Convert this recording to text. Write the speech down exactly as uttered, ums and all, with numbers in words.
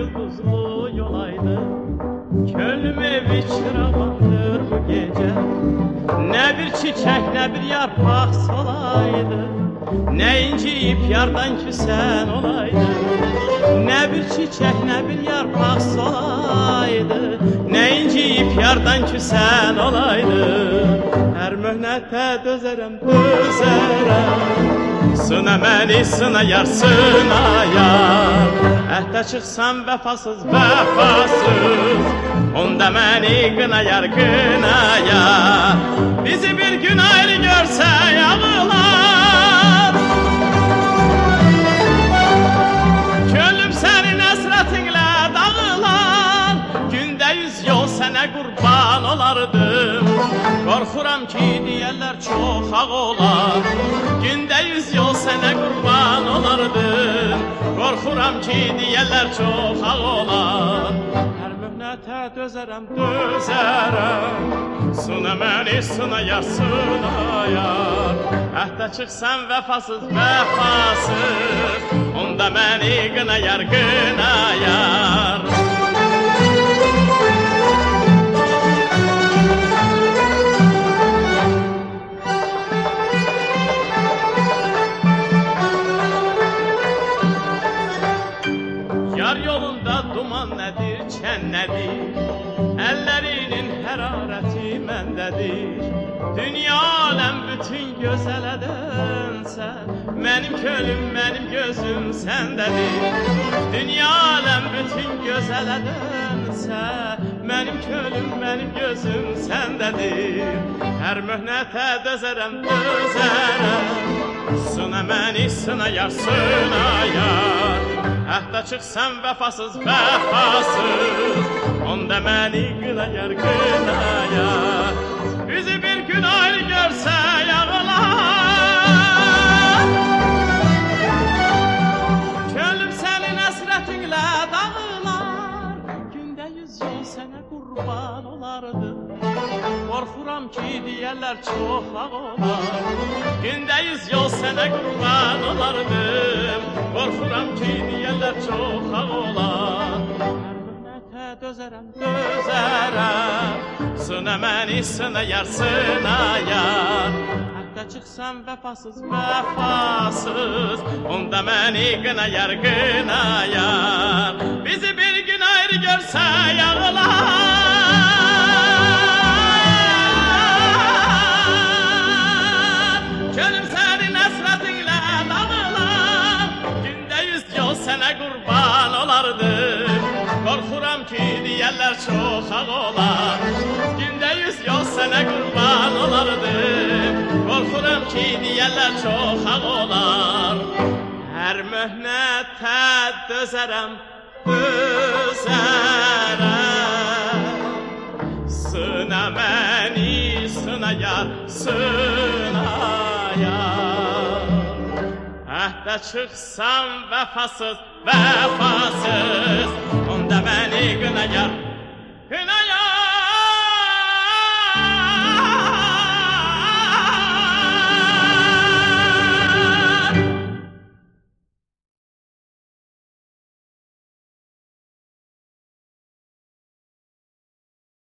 ulduzlu yolaydı. Könlüm evi çıravandır bu gece. Ne bir çiçek ne bir yarpak solaydı. Ne inciyip yardan küsen olaydı. Ne bir çiçek ne bir yarpak solaydı. Ne inciyip yardan küsen olaydı. Her möhnete dözerem dözerem. Sına məni sına yar sına yar. Əhdə çıxsam vəfasız vəfasız. Onda məni qına yar qına yar. Bizi bir gün ayrı görsə yağılar. Könlüm sənin əsrətinlə dağılar. Gündə yüz yol sənə qurban olardım. Qorxuram ki deyərlər çox ağ olar. Gündə yüz yol sənə qurban olardım. Qorxuram ki deyərlər çox ağ olar. Hər möhnətə dözərəm dözərəm. Sına məni sına yar sına yar. Əhdə çıxsam vəfasız vəfasız. Onda məni qına yar qına yar. Yar yolunda duman nədir, çən nədir? Əllərinin hərarəti məndədir. Dünya aləm bütün gözələdənsə, mənim könlüm, mənim gözüm səndədir. Dünya aləm bütün gözələdənsə, mənim könlüm, mənim gözüm səndədir. Hər möhnətə dözərəm, dözərəm. Sına məni sına yar, sına yar. Əhdə çıxsam vəfasız vəfasız. Onda məni qına yar qına yar. Bizi bir gün ayrı görsə yağılar. Könlüm sənin əsrətinlə dağılar. Gündə yüz yol sənə qurban olardı. Qorxuram ki deyərlər çox ağ olar. Gündə yüz yol sənə qurban olardım. Qorxuram ki deyərlər çox ağ olar. Hər möhnətə dözərəm dözərəm. Sına məni sına yar sına yar. Əhdə çıxsam vəfasız vəfasız. Onda məni qına yar qına yar. Bizi bir gün ayrı görsə yağılar. Könlüm sənin əsrətinlə dağılar. Gündə yüz yol sənə qurban olardım. Qorxuram ki deyərlər çox ağ olar. Gündə yüz yol sənə qurban olardım. Qorxuram ki deyərlər çox ağ olar. Hər möhnətə dözərəm, dözərəm. Sına məni sına yar, sına yar. Əhdə çıxsam vəfasız vəfasız.